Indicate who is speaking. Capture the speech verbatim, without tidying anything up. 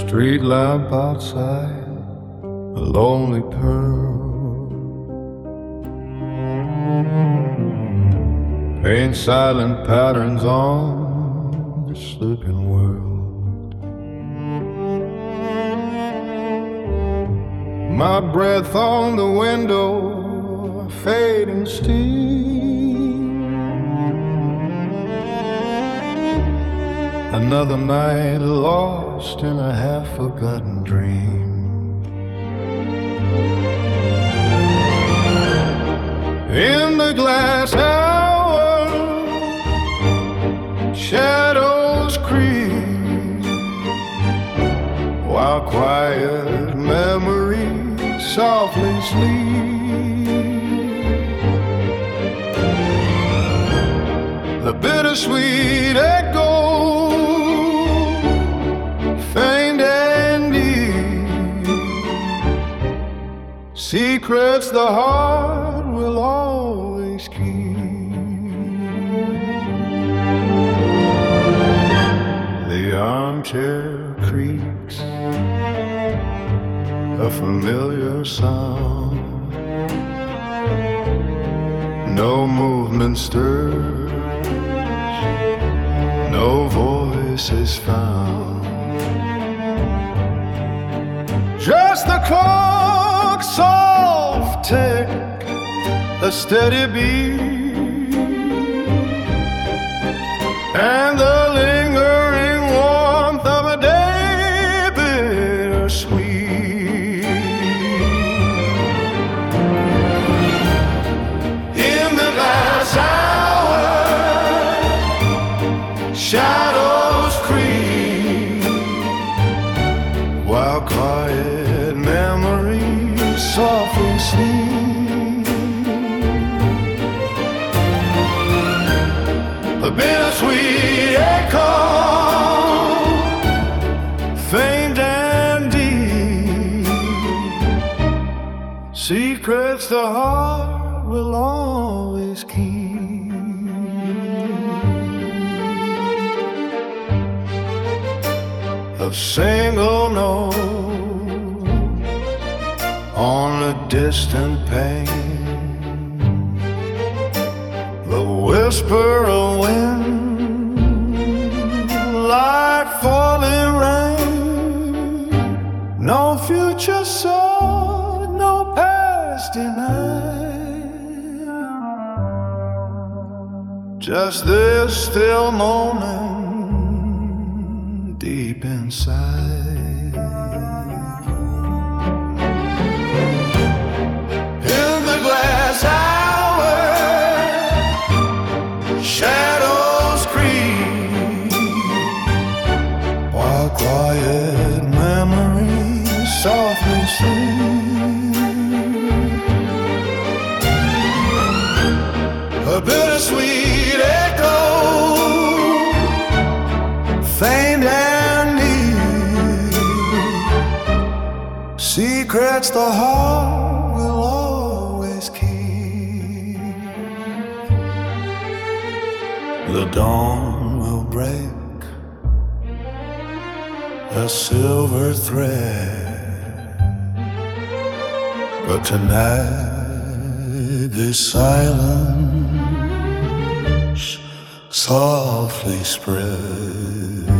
Speaker 1: street lamp outside, a lonely pearl. Paint silent patterns on the sleeping world. My breath on the window, fading steam. Another night lost in a half-forgotten dream. In the glass hour, shadows creep, while quiet memories softly sleep. The bittersweet echo, faint and deep, secrets the heart will always keep. The armchair creaks, a familiar sound. No movement stirs, no voice is found. Just the clock's soft tick, a steady beat, and the lingering warmth of a day bittersweet. In the last hour, shadows creep, while quiet memories softly sleep. A bittersweet echo, faint and deep, secrets the heart will always keep. A single note on a distant pane, the whisper of wind like falling rain. No future sought, no past denied, just this still moment deep inside. In the glass hour, shadows creep, while quiet memories softly sleep. A bittersweet echo, faint and deep, secrets the heart will always keep. The dawn will break a silver thread, but tonight this silence softly spread.